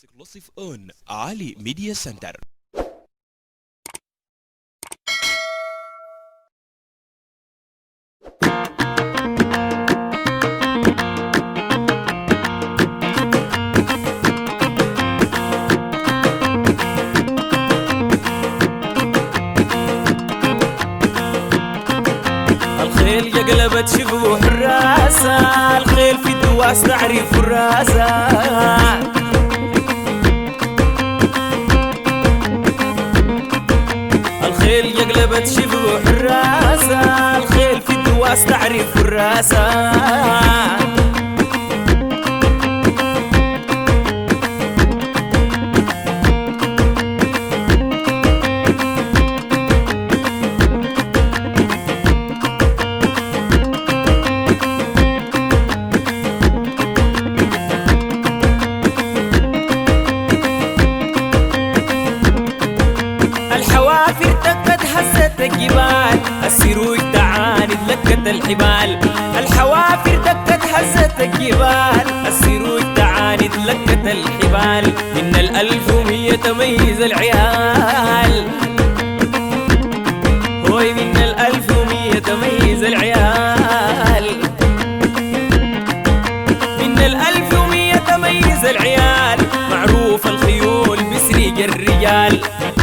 اكسكلوسيف اون علي ميديا سنتر. الخيل قلبت شبوح الراسة، الخيل في الدواس تعريف الراسة. الخيل قلبت شبوح الراسة، الخيل في الدواس تعريف الراسة. الحوافر دقت هزت الجبال، السروج تعاند لكت الحبال. الحوافر دقت هزت الجبال، السروج تعاند لكت الحبال. من 1100 تميز العيال، هوي من 1100 تميز العيال. من 1100 تميز العيال، معروف الخيول بسريج الرجال.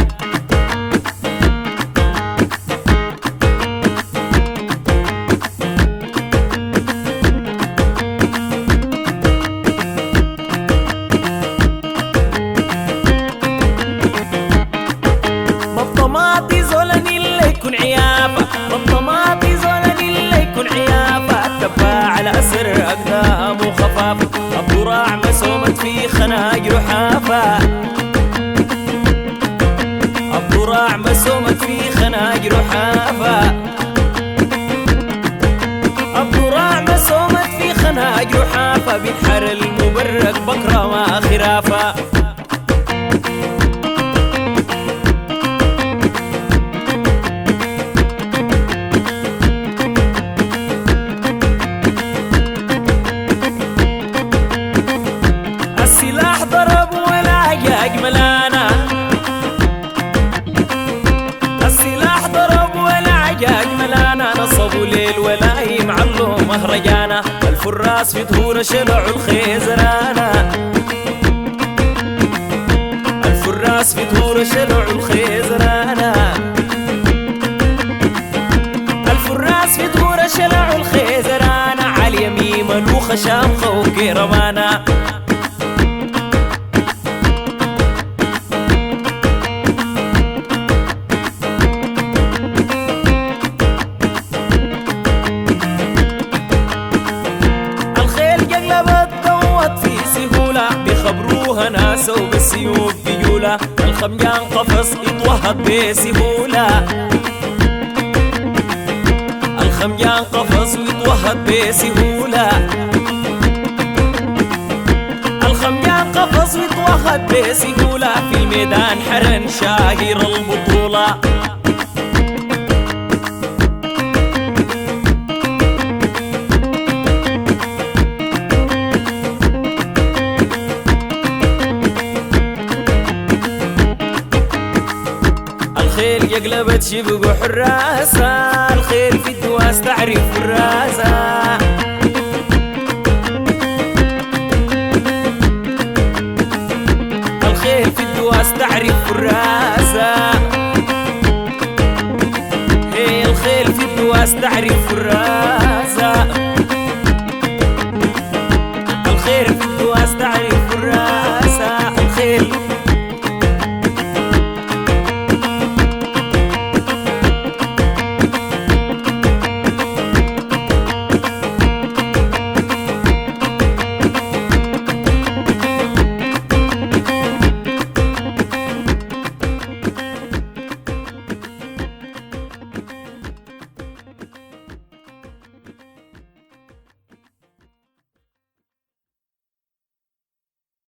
بطماطي زولني اللي يكون عيافة، بطماطي زولني اللي يكون عيافة. تباع على أسر أقدام وخفافة، الضراع مسومت في خناجر حافة. الضراع مسومت في خناجر حافة. الضراع مسومت في خناجر حافة. بالحر المبرق بكرة ما خرافة. السلاح ضرب ولا يجمل أنا، السلاح ضرب ولا يجمل أنا. نصبوا ليل ولا يمعلوا مهرجانا، الفراس في دهور شلعوا الخيزرانة. الفراس في دهور شلعوا الخيزرانة. الفراس في دهور شلعوا الخيزرانة. على يمين ملوخة شامخة وكيرمانة. بخبروها ناس وبالسيوف بيولا، الخمجان قفص يتوهد بسهولة. الخمجان قفص ويتوهد بسهولة. الخمجان قفص ويتوهد بسهولة. في الميدان حرن شاهر البطولة. الخيل يقلبت شبق حراسة، الخيل في الدواس تعرف الراسة. الخيل في الدواس تعرف الراسة.